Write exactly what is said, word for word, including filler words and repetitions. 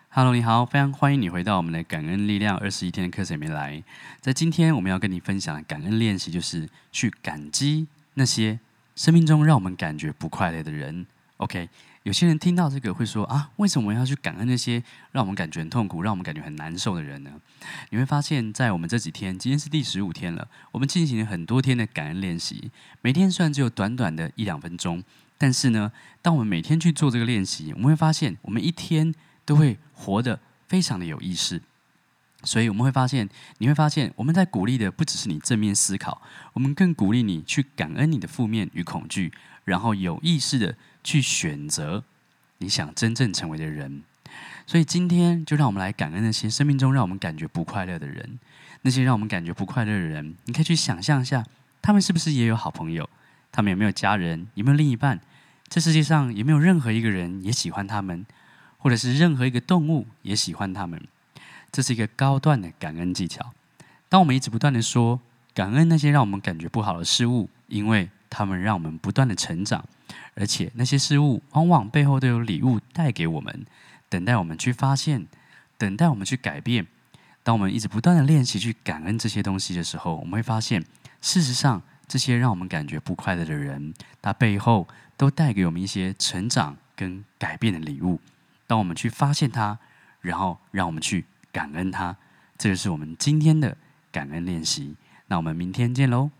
Hello，你好，非常欢迎你回到我们的感恩力量二十一天的课程里面来。在今天我们要跟你分享的感恩练习，就是去感激那些生命中让我们感觉不快乐的人。OK，有些人听到这个会说啊，为什么我们要去感恩那些让我们感觉很痛苦、让我们感觉很难受的人呢？你会发现在我们这几天，今天是第十五天了，我们进行了很多天的感恩练习，每天虽然只有短短的一两分钟，但是呢，当我们每天去做这个练习，我们会发现我们一天都会活得非常的有意识。所以我们会发现，你会发现我们在鼓励的不只是你正面思考，我们更鼓励你去感恩你的负面与恐惧，然后有意识的去选择你想真正成为的人。所以今天就让我们来感恩那些生命中让我们感觉不快乐的人，那些让我们感觉不快乐的人，你可以去想象一下，他们是不是也有好朋友？他们有没有家人？有没有另一半？这世界上有没有任何一个人也喜欢他们？或者是任何一个动物也喜欢他们？这是一个高段的感恩技巧。当我们一直不断的说感恩那些让我们感觉不好的事物，因为他们让我们不断的成长，而且那些事物往往背后都有礼物带给我们，等待我们去发现，等待我们去改变。当我们一直不断的练习去感恩这些东西的时候，我们会发现，事实上这些让我们感觉不快乐的人，他背后都带给我们一些成长跟改变的礼物。当我们去发现它，然后让我们去感恩它，这就是我们今天的感恩练习。那我们明天见喽。